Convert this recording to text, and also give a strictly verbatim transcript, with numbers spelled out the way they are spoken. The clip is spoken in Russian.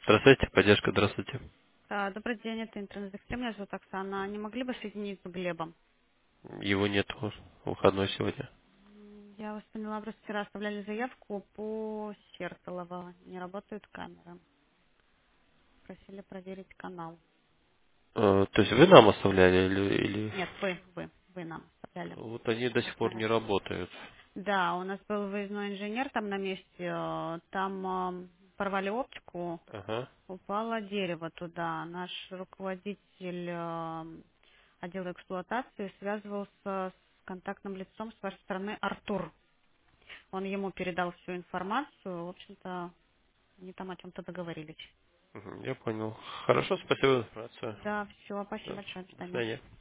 Здравствуйте, поддержка, здравствуйте. А, Добрый день, это интернет-экстрем, меня зовут Оксана. Не могли бы соединить с Глебом? Его нет, выходной сегодня. М, Я вас поняла, просто вчера оставляли заявку по Сертолово. Не работают камеры. Просили проверить канал. Э, То есть вы нам оставляли или, или... Нет, вы, вы, вы нам оставляли. Вот они до Я сих пор знаю. не работают. Да, у нас был выездной инженер там на месте. э, Там э, порвали оптику, Ага. упало дерево туда. Наш руководитель э, отдела эксплуатации связывался с контактным лицом с вашей стороны Артур. Он ему передал всю информацию. В общем-то, они там о чем-то договорились. Мгм, я понял. Хорошо, спасибо за информацию. Да, все, спасибо Да, большое. До до свидания. свидания.